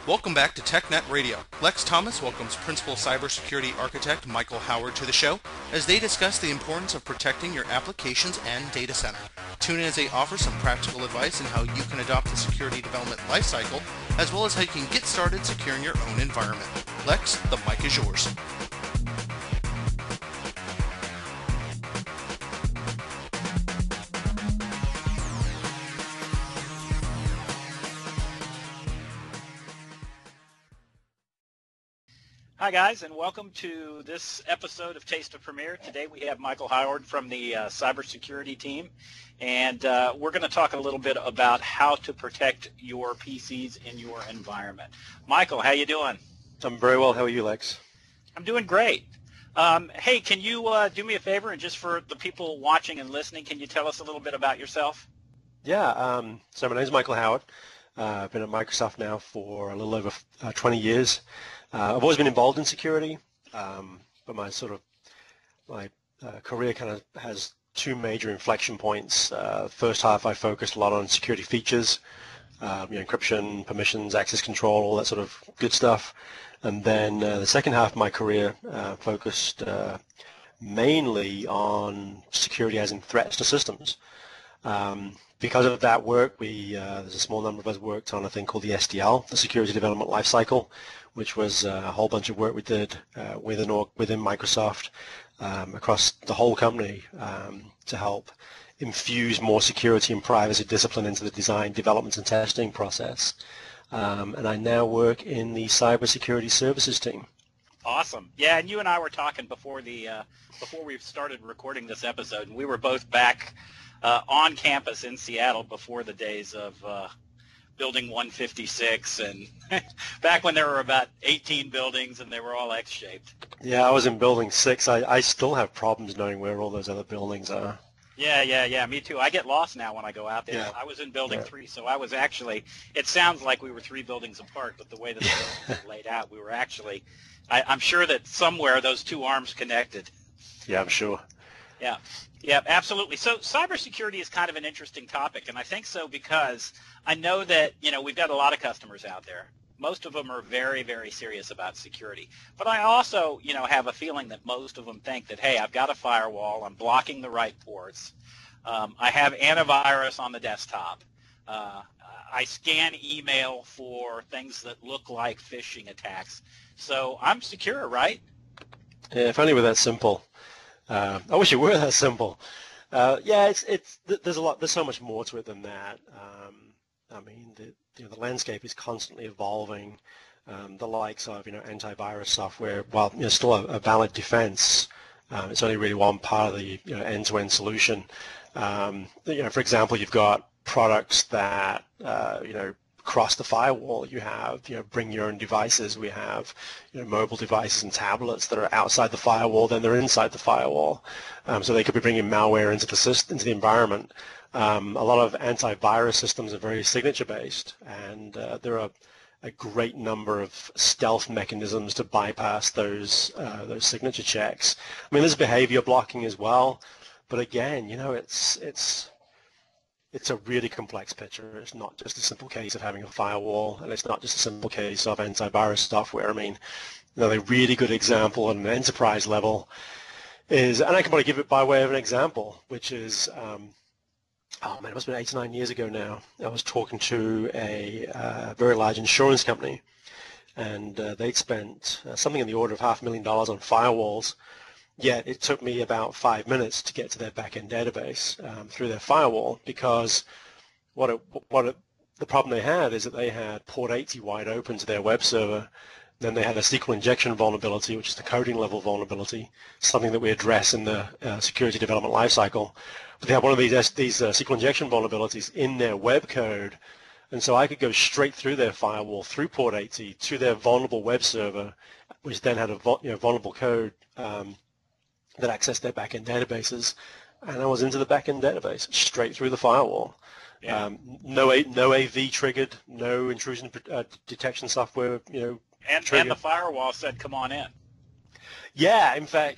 Welcome back to TechNet Radio. Lex Thomas welcomes Principal Cybersecurity Architect Michael Howard to the show as they discuss the importance of protecting your applications and data center. Tune in as they offer some practical advice on how you can adopt the security development lifecycle, as well as how you can get started securing your own environment. Lex, the mic is yours. Hi guys, and welcome to this episode of Taste of Premier. Today we have Michael Howard from the cybersecurity team, and we're going to talk a little bit about how to protect your PCs in your environment. Michael, how you doing? I'm very well. How are you, Lex? I'm doing great. Hey, can you do me a favor, and just for the people watching and listening, can you tell us a little bit about yourself? Yeah, so my name is Michael Howard. I've been at Microsoft now for a little over 20 years. I've always been involved in security, but my career kind of has two major inflection points. First half, I focused a lot on security features, encryption, permissions, access control, all that sort of good stuff. And then the second half of my career focused mainly on security as in threats to systems. Because of that work, there's a small number of us worked on a thing called the SDL, the Security Development Lifecycle, which was a whole bunch of work we did within Microsoft across the whole company to help infuse more security and privacy discipline into the design, development, and testing process. And I now work in the cybersecurity services team. Awesome. Yeah, and you and I were talking before we started recording this episode, and we were both back on campus in Seattle before the days of Building 156 and back when there were about 18 buildings and they were all X-shaped. Yeah, I was in Building 6. I still have problems knowing where all those other buildings are. Yeah, me too. I get lost now when I go out there. Yeah. I was in Building 3, so I was actually, it sounds like we were 3 buildings apart, but the way that the buildings were laid out, we were actually, I'm sure that somewhere those two arms connected. Yeah, I'm sure. Yeah, absolutely. So cybersecurity is kind of an interesting topic, and I think so because I know that, we've got a lot of customers out there. Most of them are very, very serious about security. But I also, have a feeling that most of them think that, hey, I've got a firewall, I'm blocking the right ports, I have antivirus on the desktop, I scan email for things that look like phishing attacks. So I'm secure, right? Yeah, if only it were that simple. I wish it were that simple. There's so much more to it than that. The landscape is constantly evolving. The likes of antivirus software, while still a valid defense, it's only really one part of the end-to-end solution. For example, you've got products that cross the firewall. You have bring your own devices. We have mobile devices and tablets that are outside the firewall, then they're inside the firewall. So they could be bringing malware into the environment. A lot of antivirus systems are very signature based, and there are a great number of stealth mechanisms to bypass those signature checks. I mean, there's behavior blocking as well, but again, it's a really complex picture. It's not just a simple case of having a firewall, and it's not just a simple case of antivirus software. I mean, a really good example at an enterprise level is, and I can probably give it by way of an example, which is, it must have been 8 to 9 years ago now. I was talking to a very large insurance company, and they'd spent something in the order of $500,000 on firewalls. Yet it took me about 5 minutes to get to their back-end database through their firewall, because the problem they had is that they had port 80 wide open to their web server. Then they had a SQL injection vulnerability, which is the coding level vulnerability, something that we address in the security development lifecycle. But they had one of these SQL injection vulnerabilities in their web code, and so I could go straight through their firewall through port 80 to their vulnerable web server, which then had a vulnerable code that accessed their backend databases, and I was into the backend database straight through the firewall. Yeah. No AV triggered, no intrusion detection software, And the firewall said, "Come on in." Yeah, in fact,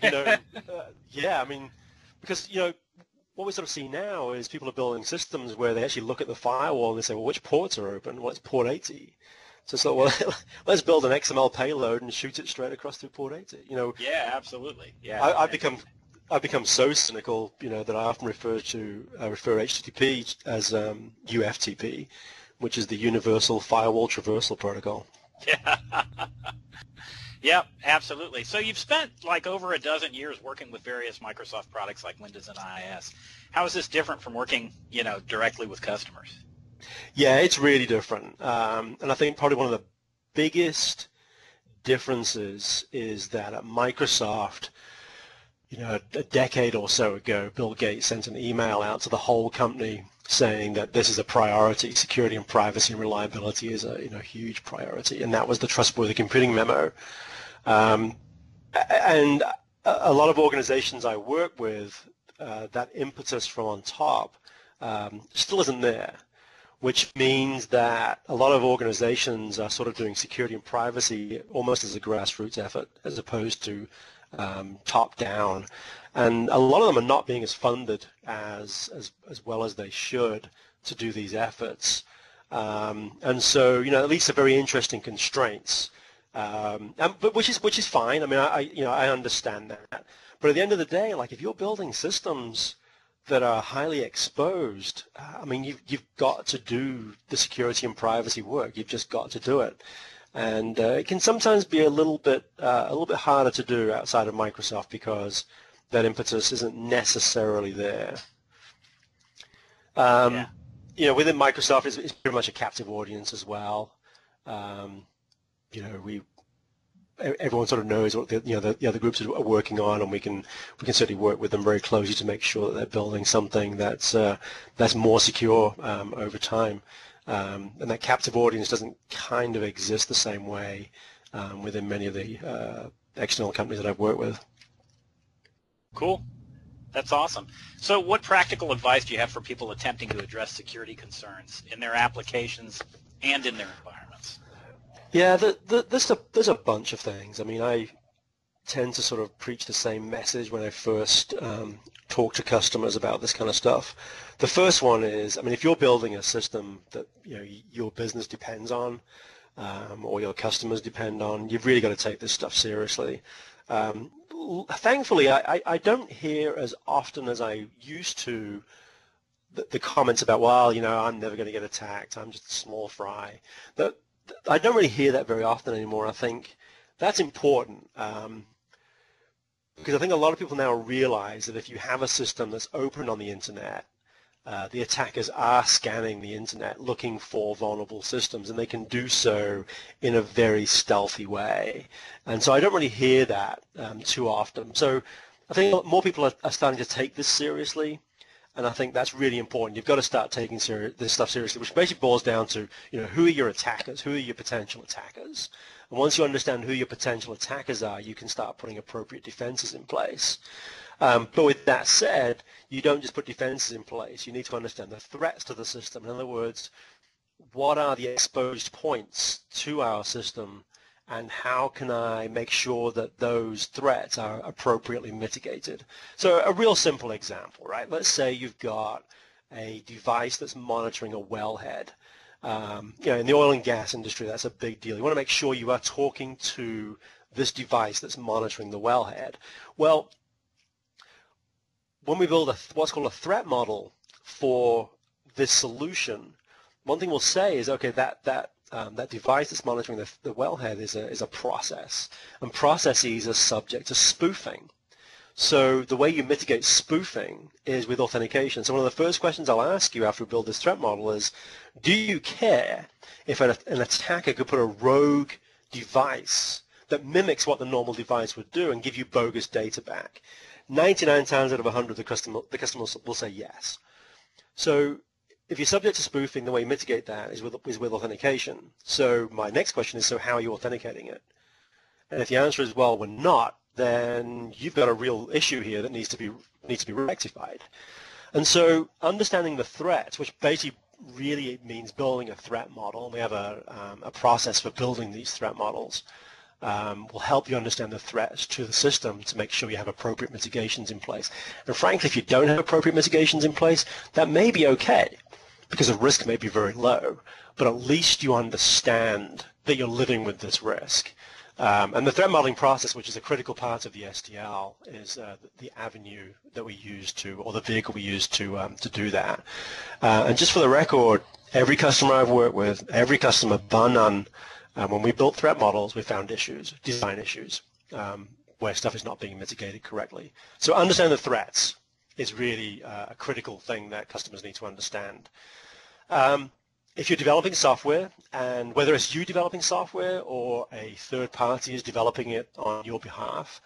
because what we sort of see now is people are building systems where they actually look at the firewall and they say, well, which ports are open? Well, it's port 80. So well, let's build an XML payload and shoot it straight across through port 80. Yeah, absolutely. Yeah. I've become so cynical, that I often refer HTTP as UFTP, which is the Universal Firewall Traversal Protocol. Yeah. Yep, absolutely. So you've spent like over a dozen years working with various Microsoft products like Windows and IIS. How is this different from working, directly with customers? Yeah, it's really different. And I think probably one of the biggest differences is that at Microsoft, a decade or so ago, Bill Gates sent an email out to the whole company saying that this is a priority. Security and privacy and reliability is a huge priority, and that was the Trustworthy Computing memo. And a lot of organizations I work with, that impetus from on top still isn't there, which means that a lot of organizations are sort of doing security and privacy almost as a grassroots effort as opposed to top down, and a lot of them are not being as funded as well as they should to do these efforts, and so at least some very interesting constraints, but which is fine. I mean, I understand that, but at the end of the day, like if you're building systems that are highly exposed, I mean, you've got to do the security and privacy work. You've just got to do it. And it can sometimes be a little bit harder to do outside of Microsoft because that impetus isn't necessarily there. Within Microsoft, it's pretty much a captive audience as well. Everyone sort of knows what the other groups are working on, and we can certainly work with them very closely to make sure that they're building something that's more secure over time. And that captive audience doesn't kind of exist the same way within many of the external companies that I've worked with. Cool. That's awesome. So what practical advice do you have for people attempting to address security concerns in their applications and in their environments? Yeah, there's a bunch of things. I mean, I tend to sort of preach the same message when I first talk to customers about this kind of stuff. The first one is, I mean, if you're building a system that your business depends on, or your customers depend on, you've really got to take this stuff seriously. Thankfully, I don't hear as often as I used to the comments about, well, I'm never going to get attacked. I'm just a small fry. I don't really hear that very often anymore. I think that's important. Because I think a lot of people now realize that if you have a system that's open on the internet, the attackers are scanning the internet looking for vulnerable systems, and they can do so in a very stealthy way. And so I don't really hear that too often. So I think more people are starting to take this seriously, and I think that's really important. You've got to start taking this stuff seriously, which basically boils down to, who are your attackers, who are your potential attackers. And once you understand who your potential attackers are, you can start putting appropriate defenses in place. But with that said, you don't just put defenses in place. You need to understand the threats to the system. In other words, what are the exposed points to our system, and how can I make sure that those threats are appropriately mitigated? So a real simple example, right? Let's say you've got a device that's monitoring a wellhead. In the oil and gas industry, that's a big deal. You want to make sure you are talking to this device that's monitoring the wellhead. Well, when we build what's called a threat model for this solution, one thing we'll say is, okay, that device that's monitoring the wellhead is a process, and processes are subject to spoofing. So the way you mitigate spoofing is with authentication. So one of the first questions I'll ask you after we build this threat model is, do you care if an attacker could put a rogue device that mimics what the normal device would do and give you bogus data back? 99 times out of 100, the customer will say yes. So if you're subject to spoofing, the way you mitigate that is with authentication. So my next question is, so how are you authenticating it? And if the answer is, well, we're not, then you've got a real issue here that needs to be rectified. And so understanding the threats, which basically really means building a threat model, and we have a process for building these threat models, will help you understand the threats to the system to make sure you have appropriate mitigations in place. And frankly, if you don't have appropriate mitigations in place, that may be okay, because the risk may be very low, but at least you understand that you're living with this risk. And the threat modeling process, which is a critical part of the SDL, is the avenue that we use to, or the vehicle we use to do that. And just for the record, every customer I've worked with, every customer bar none, when we built threat models, we found issues, design issues, where stuff is not being mitigated correctly. So understand the threats is really a critical thing that customers need to understand. If you're developing software, and whether it's you developing software or a third party is developing it on your behalf,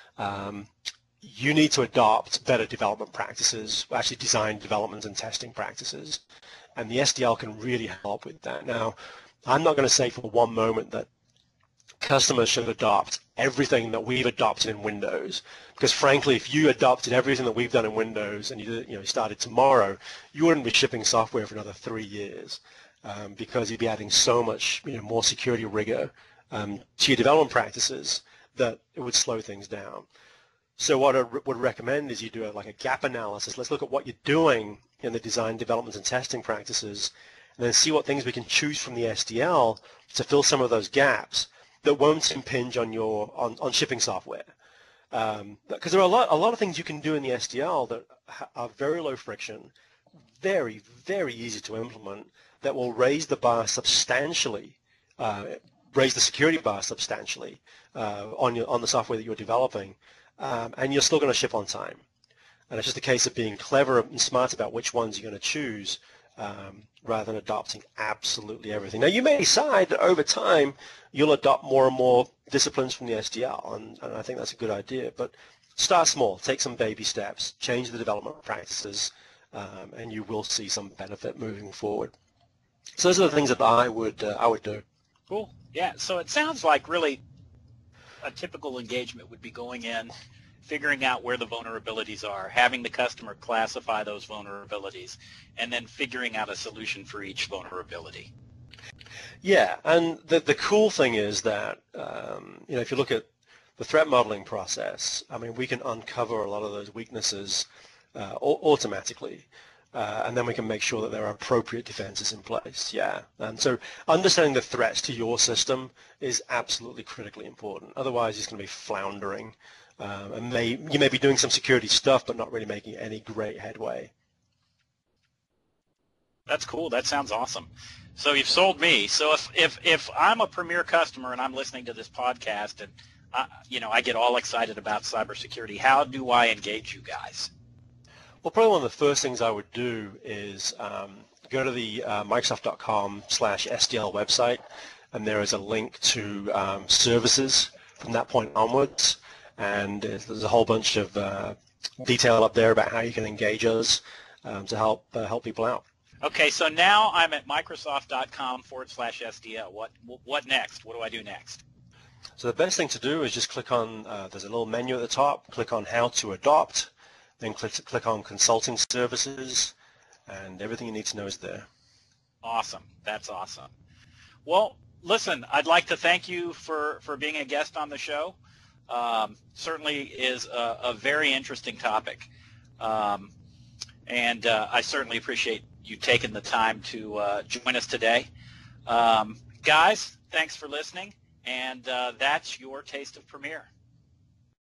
you need to adopt better development practices, actually design development and testing practices, and the SDL can really help with that. Now, I'm not going to say for one moment that customers should adopt everything that we've adopted in Windows, because frankly, if you adopted everything that we've done in Windows and you started tomorrow, you wouldn't be shipping software for another 3 years, because you'd be adding so much more security rigor to your development practices that it would slow things down. So what I would recommend is you do like a gap analysis. Let's look at what you're doing in the design, development, and testing practices, and then see what things we can choose from the SDL to fill some of those gaps that won't impinge on your on shipping software. Because there are a lot of things you can do in the SDL that are very low friction, very, very easy to implement, that will raise the bar substantially, raise the security bar substantially on the software that you're developing, and you're still going to ship on time. And it's just a case of being clever and smart about which ones you're going to choose, rather than adopting absolutely everything. Now, you may decide that over time you'll adopt more and more disciplines from the SDL, and I think that's a good idea, but start small, take some baby steps, change the development practices, and you will see some benefit moving forward. So those are the things that I would do. Cool. Yeah, so it sounds like really a typical engagement would be going in, figuring out where the vulnerabilities are, having the customer classify those vulnerabilities, and then figuring out a solution for each vulnerability. Yeah, and the cool thing is that if you look at the threat modeling process, I mean, we can uncover a lot of those weaknesses automatically, and then we can make sure that there are appropriate defenses in place. Yeah, and so understanding the threats to your system is absolutely critically important. Otherwise, it's going to be floundering. And you may be doing some security stuff, but not really making any great headway. That's cool. That sounds awesome. So you've sold me. So if I'm a Premier customer and I'm listening to this podcast and I get all excited about cybersecurity, how do I engage you guys? Well, probably one of the first things I would do is go to the Microsoft.com/SDL website, and there is a link to services from that point onwards. And there's a whole bunch of detail up there about how you can engage us to help people out. Okay, so now I'm at Microsoft.com/SDL. What next? What do I do next? So the best thing to do is just click on, there's a little menu at the top, click on How to Adopt, then click on Consulting Services, and everything you need to know is there. Awesome. That's awesome. Well, listen, I'd like to thank you for being a guest on the show. Certainly is a very interesting topic, and I certainly appreciate you taking the time to join us today. Guys, thanks for listening, and that's your Taste of Premier.